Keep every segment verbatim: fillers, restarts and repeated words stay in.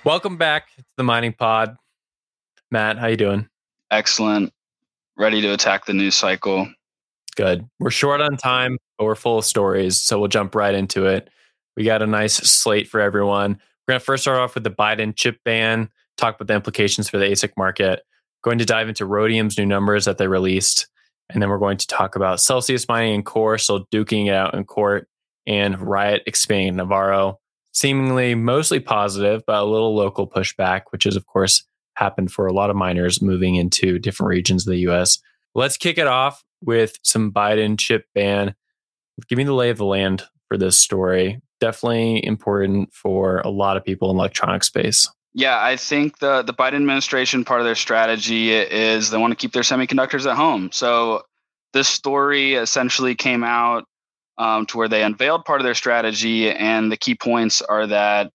Welcome back to the Mining Pod. Matt, how you doing? Excellent. Ready to attack the news cycle. Good. We're short on time, but we're full of stories, so we'll jump right into it. We got a nice slate for everyone. We're going to first start off with the Biden chip ban, talk about the implications for the A S I C market, going to dive into Rhodium's new numbers that they released, and then we're going to talk about Celsius Mining and Core still duking it out in court, and Riot expanding Navarro. Seemingly mostly positive, but a little local pushback, which is, of course, happened for a lot of miners moving into different regions of the U S. Let's kick it off with some Biden chip ban. Give me the lay of the land for this story. Definitely important for a lot of people in electronic space. Yeah, I think the, the Biden administration, part of their strategy is they want to keep their semiconductors at home. So this story essentially came out Um, to where they unveiled part of their strategy, and the key points are that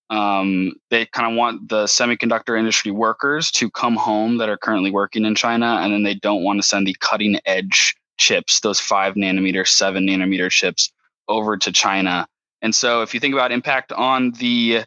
um, they kind of want the semiconductor industry workers to come home that are currently working in China, and then they don't want to send the cutting edge chips, those five nanometer, seven nanometer chips, over to China. And so if you think about impact on the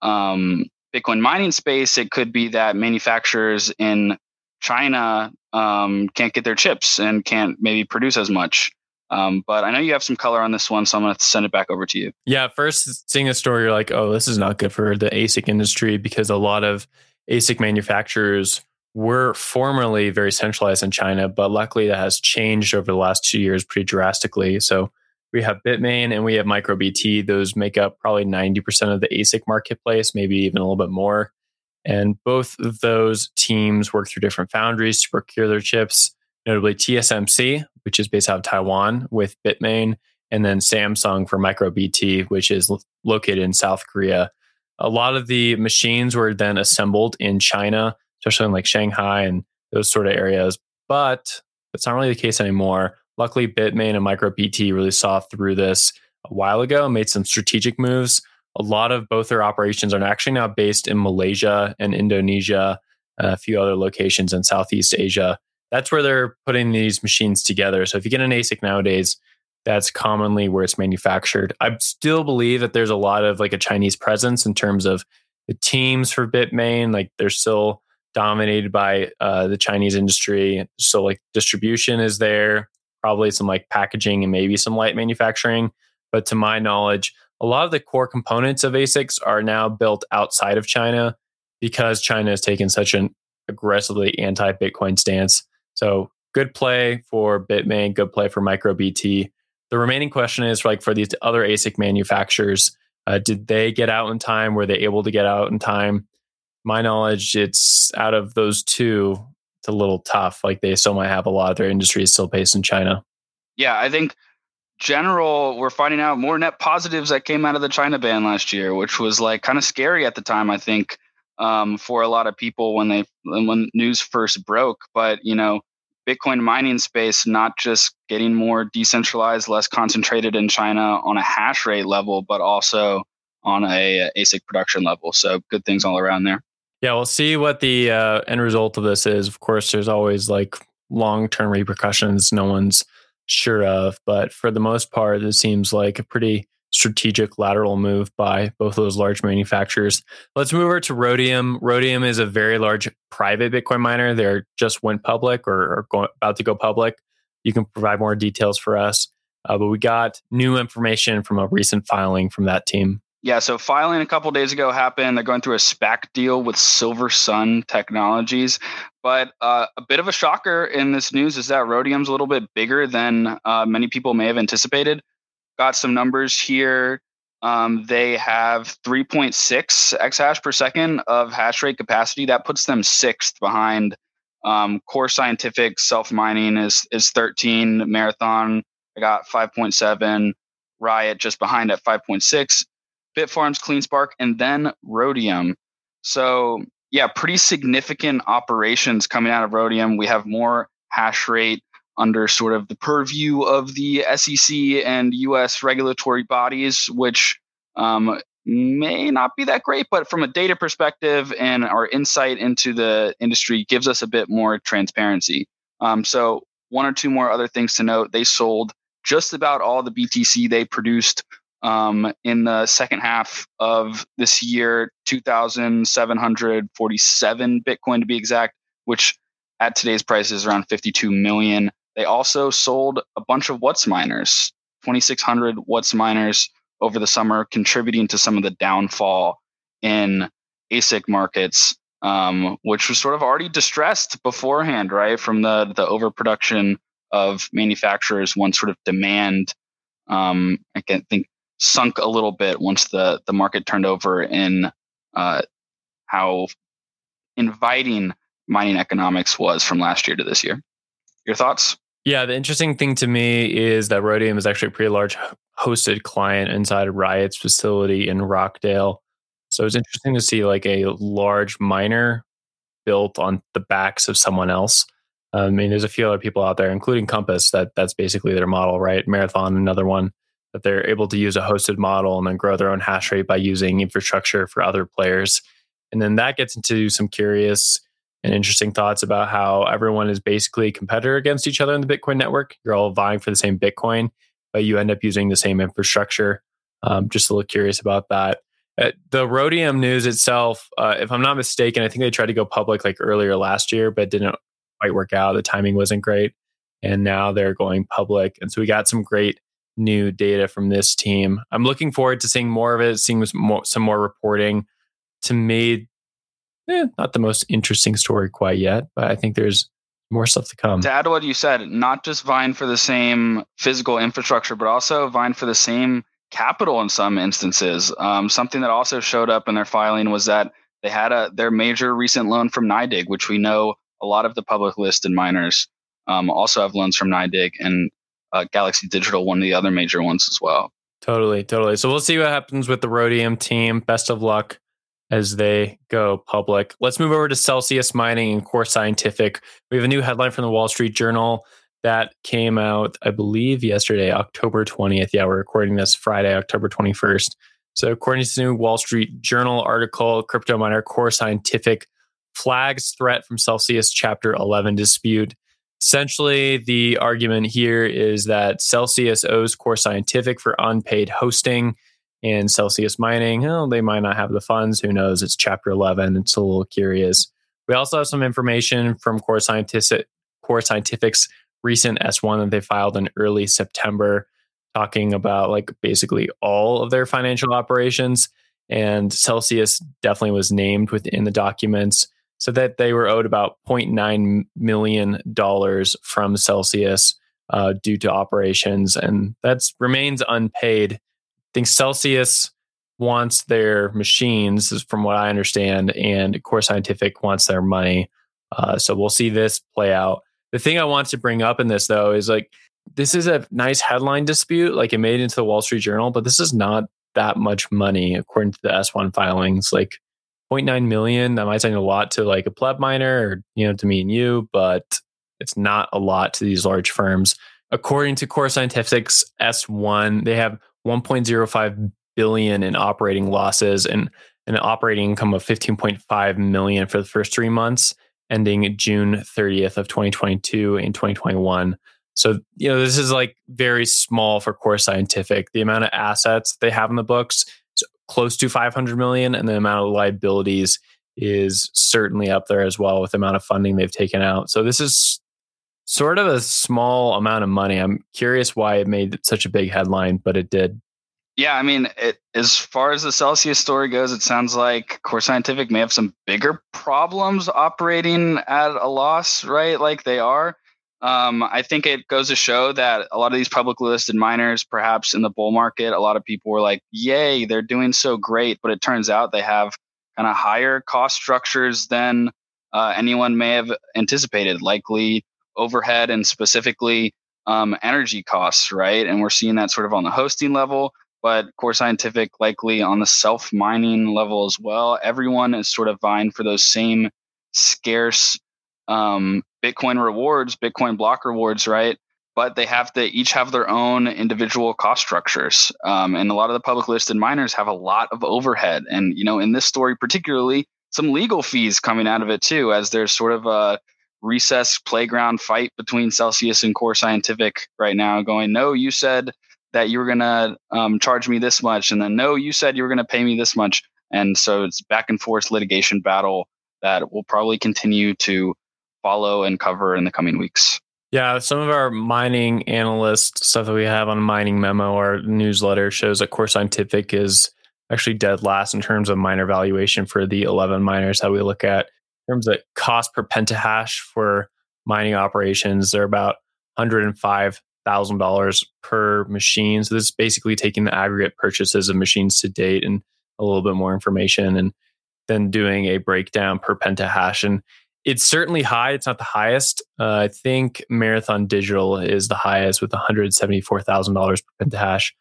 um, Bitcoin mining space, it could be that manufacturers in China um, can't get their chips and can't maybe produce as much. Um, but I know you have some color on this one, so I'm going to send it back over to you. Yeah, first seeing a story, you're like, oh, this is not good for the A S I C industry, because a lot of A S I C manufacturers were formerly very centralized in China, but luckily that has changed over the last two years pretty drastically. So we have Bitmain and we have MicroBT. Those make up probably ninety percent of the A S I C marketplace, maybe even a little bit more. And both of those teams work through different foundries to procure their chips, notably T S M C, which is based out of Taiwan with Bitmain, and then Samsung for MicroBT, which is lo- located in South Korea. A lot of the machines were then assembled in China, especially in like Shanghai and those sort of areas. But that's not really the case anymore. Luckily, Bitmain and MicroBT really saw through this a while ago and made some strategic moves. A lot of both their operations are actually now based in Malaysia and Indonesia, a few other locations in Southeast Asia. That's where they're putting these machines together. So if you get an A S I C nowadays, that's commonly where it's manufactured. I still believe that there's a lot of like a Chinese presence in terms of the teams for Bitmain. Like they're still dominated by uh, the Chinese industry. So like distribution is there, probably some like packaging and maybe some light manufacturing. But to my knowledge, a lot of the core components of A S I Cs are now built outside of China because China has taken such an aggressively anti-Bitcoin stance. So good play for Bitmain, good play for MicroBT. The remaining question is like for these other A S I C manufacturers, uh, did they get out in time? Were they able to get out in time? My knowledge, it's out of those two, it's a little tough. Like they still might have a lot of their industries still based in China. Yeah, I think general, we're finding out more net positives that came out of the China ban last year, which was like kind of scary at the time, I think, um, for a lot of people when they when news first broke. But you know, Bitcoin mining space not just getting more decentralized, less concentrated in China on a hash rate level, but also on a A S I C production level. So good things all around there. Yeah, we'll see what the uh, end result of this is. Of course, there's always like long-term repercussions no one's sure of, but for the most part, it seems like a pretty strategic lateral move by both of those large manufacturers. Let's move over to Rhodium. Rhodium is a very large private Bitcoin miner. They're just went public or are going, about to go public. You can provide more details for us, uh, but we got new information from a recent filing from that team. Yeah, so filing a couple days ago happened. They're going through a SPAC deal with Silver Sun Technologies. But uh, a bit of a shocker in this news is that Rhodium's a little bit bigger than uh, many people may have anticipated. Got some numbers here. Um, they have three point six exahash per second of hash rate capacity. That puts them sixth behind um, Core Scientific. Self-mining is, is thirteen. Marathon, I got five point seven. Riot just behind at five point six. Bitfarms, CleanSpark, and then Rhodium. So yeah, pretty significant operations coming out of Rhodium. We have more hash rate under sort of the purview of the S E C and U S regulatory bodies, which um, may not be that great, but from a data perspective and our insight into the industry gives us a bit more transparency. Um, so one or two more other things to note. They sold just about all the B T C they produced um, in the second half of this year, two thousand seven hundred forty-seven Bitcoin to be exact, which at today's price is around fifty-two million. They also sold a bunch of WhatsMiners, twenty-six hundred WhatsMiners over the summer, contributing to some of the downfall in A S I C markets, um, which was sort of already distressed beforehand, right? From the, the overproduction of manufacturers once sort of demand, um, I can think, sunk a little bit once the, the market turned over in uh, how inviting mining economics was from last year to this year. Your thoughts? Yeah, the interesting thing to me is that Rhodium is actually a pretty large hosted client inside of Riot's facility in Rockdale. So it's interesting to see like a large miner built on the backs of someone else. Um, I mean, there's a few other people out there, including Compass, that that's basically their model, right? Marathon, another one, that they're able to use a hosted model and then grow their own hash rate by using infrastructure for other players. And then that gets into some curious and interesting thoughts about how everyone is basically a competitor against each other in the Bitcoin network. You're all vying for the same Bitcoin, but you end up using the same infrastructure. Um, just a little curious about that. Uh, the Rhodium news itself, uh, if I'm not mistaken, I think they tried to go public like earlier last year, but didn't quite work out. The timing wasn't great. And now they're going public. And so we got some great new data from this team. I'm looking forward to seeing more of it, seeing more, some more reporting. To me, Eh, not the most interesting story quite yet, but I think there's more stuff to come. To add to what you said, not just vying for the same physical infrastructure, but also vying for the same capital in some instances. Um, something that also showed up in their filing was that they had a their major recent loan from NYDIG, which we know a lot of the public listed miners um, also have loans from NYDIG, and uh, Galaxy Digital, one of the other major ones as well. Totally, totally. So we'll see what happens with the Rhodium team. Best of luck as they go public. Let's move over to Celsius Mining and Core Scientific. We have a new headline from the Wall Street Journal that came out, I believe, yesterday, October twentieth. Yeah, we're recording this Friday, October twenty-first. So according to the new Wall Street Journal article, crypto miner Core Scientific flags threat from Celsius Chapter eleven dispute. Essentially, the argument here is that Celsius owes Core Scientific for unpaid hosting, and Celsius Mining, oh, they might not have the funds. Who knows? It's Chapter eleven. It's a little curious. We also have some information from Core Scientific, Core Scientific's recent S one that they filed in early September, talking about like basically all of their financial operations. And Celsius definitely was named within the documents, so that they were owed about zero point nine million dollars from Celsius uh, due to operations, and that remains unpaid. I think Celsius wants their machines, from what I understand, and Core Scientific wants their money. Uh, so we'll see this play out. The thing I want to bring up in this, though, is like, this is a nice headline dispute. Like, it made it into the Wall Street Journal, but this is not that much money according to the S one filings. Like zero point nine million, that might sound a lot to like a pleb miner, or, you know, to me and you, but it's not a lot to these large firms. According to Core Scientific's S one, they have one point zero five billion in operating losses and an operating income of fifteen point five million for the first three months, ending June thirtieth of twenty twenty-two and twenty twenty-one. So, you know, this is like very small for Core Scientific. The amount of assets they have in the books is close to five hundred million, and the amount of liabilities is certainly up there as well with the amount of funding they've taken out. So this is sort of a small amount of money. I'm curious why it made such a big headline, but it did. Yeah, I mean, it, as far as the Celsius story goes, it sounds like Core Scientific may have some bigger problems operating at a loss, right? Like they are. Um, I think it goes to show that a lot of these publicly listed miners, perhaps in the bull market, a lot of people were like, yay, they're doing so great. But it turns out they have kind of higher cost structures than uh, anyone may have anticipated, likely overhead and specifically um, energy costs, right? And we're seeing that sort of on the hosting level, but Core Scientific likely on the self-mining level as well. Everyone is sort of vying for those same scarce um, Bitcoin rewards, Bitcoin block rewards, right? But they have to each have their own individual cost structures. Um, and a lot of the public listed miners have a lot of overhead. And, you know, in this story particularly, some legal fees coming out of it too, as there's sort of a recess playground fight between Celsius and Core Scientific right now going, no, you said that you were going to um, charge me this much. And then, no, you said you were going to pay me this much. And so it's back and forth litigation battle that will probably continue to follow and cover in the coming weeks. Yeah, some of our mining analyst stuff that we have on Mining Memo, our newsletter, shows that Core Scientific is actually dead last in terms of miner valuation for the eleven miners that we look at. In terms of cost per pentahash for mining operations, they're about one hundred five thousand dollars per machine. So this is basically taking the aggregate purchases of machines to date and a little bit more information, and then doing a breakdown per pentahash. And it's certainly high. It's not the highest. Uh, I think Marathon Digital is the highest with one hundred seventy-four thousand dollars per pentahash.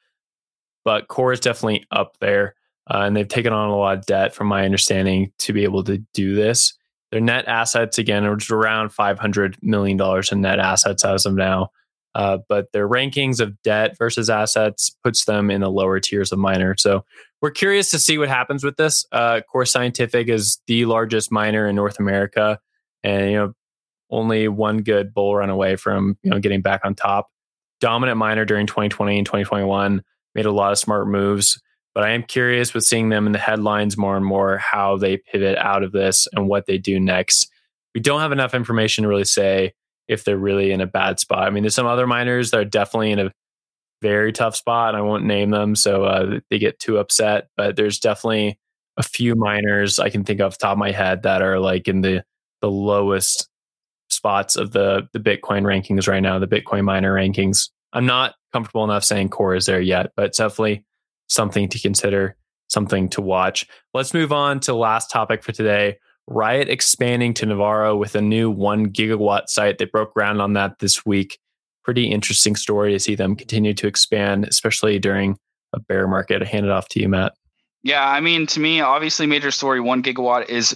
But Core is definitely up there. Uh, and they've taken on a lot of debt, from my understanding, to be able to do this. Their net assets, again, are around five hundred million dollars in net assets as of now. Uh, but their rankings of debt versus assets puts them in the lower tiers of miner. So we're curious to see what happens with this. Uh, Core Scientific is the largest miner in North America, and you know, only one good bull run away from you know getting back on top. Dominant miner during twenty twenty and twenty twenty-one, made a lot of smart moves. But I am curious, with seeing them in the headlines more and more, how they pivot out of this and what they do next. We don't have enough information to really say if they're really in a bad spot. I mean, there's some other miners that are definitely in a very tough spot. I won't name them, so uh, they get too upset. But there's definitely a few miners I can think of off the top of my head that are like in the the lowest spots of the the Bitcoin rankings right now, the Bitcoin miner rankings. I'm not comfortable enough saying Core is there yet, but it's definitely something to consider, something to watch. Let's move on to the last topic for today. Riot expanding to Navarro with a new one gigawatt site. They broke ground on that this week. Pretty interesting story to see them continue to expand, especially during a bear market. I hand it off to you, Matt. Yeah, I mean, to me, obviously, major story, one gigawatt is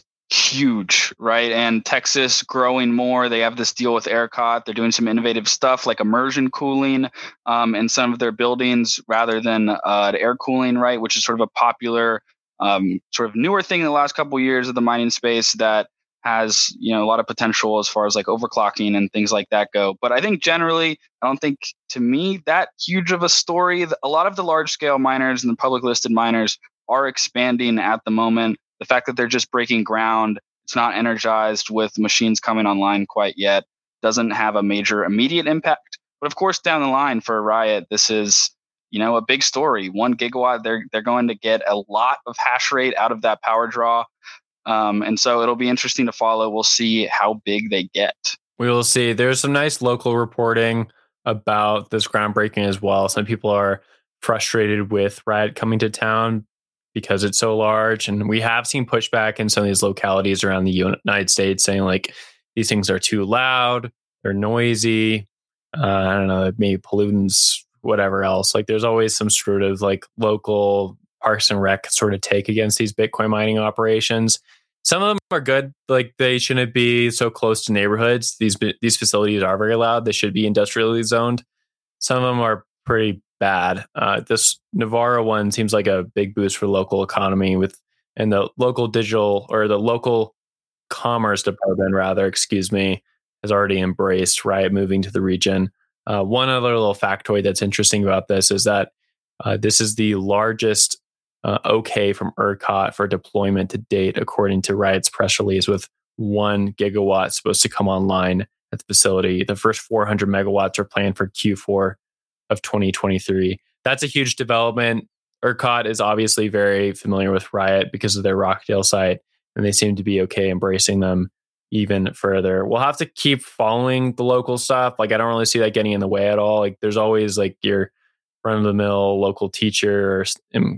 huge, right? And Texas growing more. They have this deal with ERCOT. They're doing some innovative stuff like immersion cooling um, in some of their buildings rather than uh, air cooling, right? Which is sort of a popular, um, sort of newer thing in the last couple of years of the mining space that has, you know, a lot of potential as far as like overclocking and things like that go. But I think generally, I don't think, to me, that huge of a story. A lot of the large scale miners and the public listed miners are expanding at the moment. The fact that they're just breaking ground, it's not energized with machines coming online quite yet, doesn't have a major immediate impact. But of course, down the line for Riot, this is, you know, a big story. One gigawatt, they're they're going to get a lot of hash rate out of that power draw. Um, and so it'll be interesting to follow. We'll see how big they get. We will see. There's some nice local reporting about this groundbreaking as well. Some people are frustrated with Riot coming to town because it's so large. And we have seen pushback in some of these localities around the United States saying like these things are too loud, they're noisy, uh, I don't know, maybe pollutants, whatever else. Like there's always some sort of like local Parks and Rec sort of take against these Bitcoin mining operations. Some of them are good. Like they shouldn't be so close to neighborhoods. These these facilities are very loud. They should be industrially zoned. Some of them are pretty bad. Uh, this Navarro one seems like a big boost for local economy with, and the local digital or the local commerce department rather, excuse me, has already embraced Riot moving to the region. Uh, one other little factoid that's interesting about this is that uh, this is the largest uh, OK from ERCOT for deployment to date, according to Riot's press release, with one gigawatt supposed to come online at the facility. The first four hundred megawatts are planned for Q four of twenty twenty-three. That's a huge development. ERCOT is obviously very familiar with Riot because of their Rockdale site, and they seem to be okay embracing them even further. We'll have to keep following the local stuff. Like I don't really see that getting in the way at all. Like there's always like your run-of-the-mill local teacher or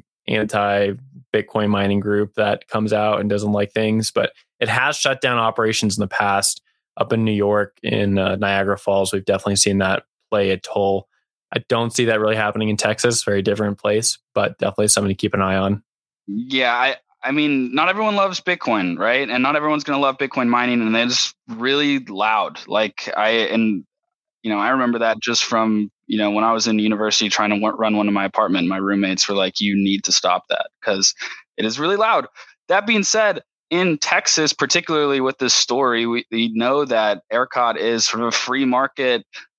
anti-Bitcoin mining group that comes out and doesn't like things, but it has shut down operations in the past. Up in New York, in uh, Niagara Falls, we've definitely seen that play a toll. I don't see that really happening in Texas. Very different place, but definitely something to keep an eye on. Yeah, I, I mean, not everyone loves Bitcoin, right? And not everyone's going to love Bitcoin mining, and it's really loud. Like I, and you know, I remember that just from, you know, when I was in university trying to w- run one in my apartment, my roommates were like, you need to stop that because it is really loud. That being said, in Texas, particularly with this story, we, we know that ERCOT is sort of a free market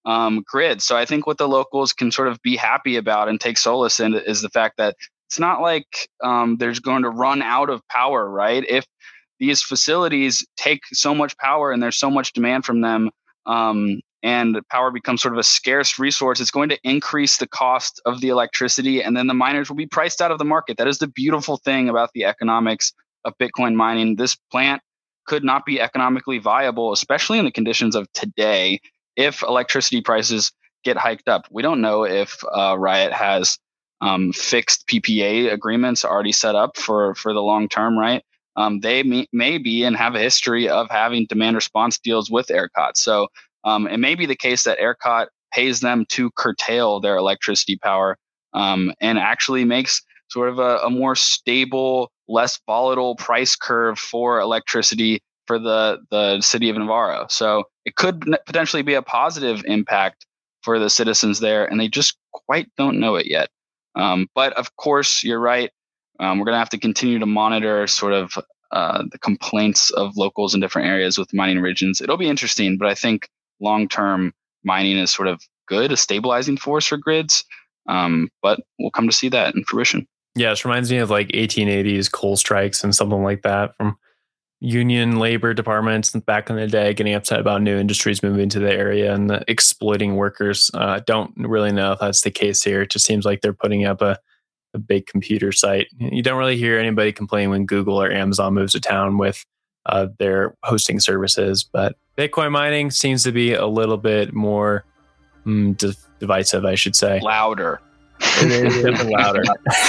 um, grid. So I think what the locals can sort of be happy about and take solace in is the fact that it's not like um, there's going to run out of power, right? If these facilities take so much power and there's so much demand from them, um, and power becomes sort of a scarce resource, it's going to increase the cost of the electricity, and then the miners will be priced out of the market. That is the beautiful thing about the economics of Bitcoin mining. This plant could not be economically viable, especially in the conditions of today, if electricity prices get hiked up. We don't know if uh, Riot has um, fixed P P A agreements already set up for, for the long term, right? Um, they may, may be and have a history of having demand response deals with ERCOT. So Um, it may be the case that ERCOT pays them to curtail their electricity power um, and actually makes sort of a, a more stable, less volatile price curve for electricity for the, the city of Navarro. So it could potentially be a positive impact for the citizens there, and they just quite don't know it yet. Um, but of course, you're right. Um, we're going to have to continue to monitor sort of uh, the complaints of locals in different areas with mining regions. It'll be interesting, but I think long-term mining is sort of good, a stabilizing force for grids. Um, but we'll come to see that in fruition. Yeah, it reminds me of like eighteen eighties coal strikes and something like that from union labor departments back in the day, getting upset about new industries moving to the area and the exploiting workers. Uh, don't really know if that's the case here. It just seems like they're putting up a, a big computer site. You don't really hear anybody complain when Google or Amazon moves to town with uh, their hosting services, but Bitcoin mining seems to be a little bit more mm, de- divisive, I should say. Louder. It is definitely louder.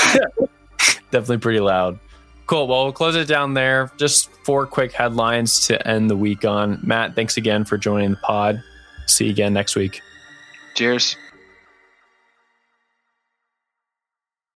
Definitely pretty loud. Cool. Well, we'll close it down there. Just four quick headlines to end the week on. Matt, thanks again for joining the pod. See you again next week. Cheers.